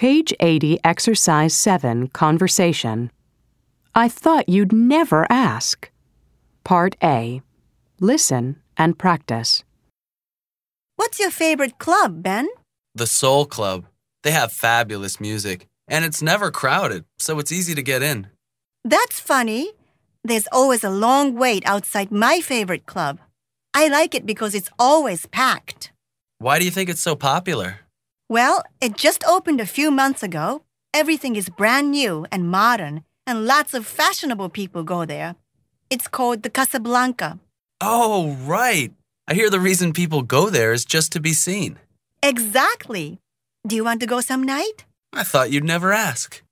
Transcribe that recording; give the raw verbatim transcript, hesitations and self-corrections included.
Page eighty, Exercise seven, Conversation. I thought you'd never ask. Part A. Listen and practice. What's your favorite club, Ben? The Soul Club. They have fabulous music, and it's never crowded, so it's easy to get in. That's funny. There's always a long wait outside my favorite club. I like it because it's always packed. Why do you think it's so popular? Well, it just opened a few months ago. Everything is brand new and modern, and lots of fashionable people go there. It's called the Casablanca. Oh, right. I hear the reason people go there is just to be seen. Exactly. Do you want to go some night? I thought you'd never ask.